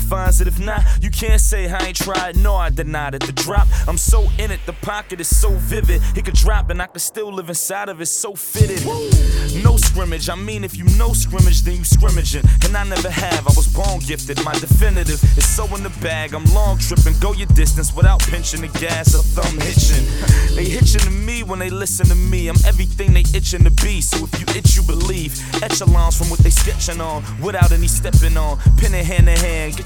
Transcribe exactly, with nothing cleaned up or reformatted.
defines it. If not, you can't say I ain't tried. No, I denied it. The drop, I'm so in it. The pocket is so vivid. It could drop and I could still live inside of it. So fitted. No scrimmage. I mean, if you know scrimmage, then you scrimmaging. And I never have. I was born gifted. My definitive is so in the bag. I'm long tripping. Go your distance without pinching the gas or thumb hitching. They hitching to me when they listen to me. I'm everything they itching to be. So if you itch, you believe. Echelons from what they sketching on without any stepping on. Pen in hand to hand. Get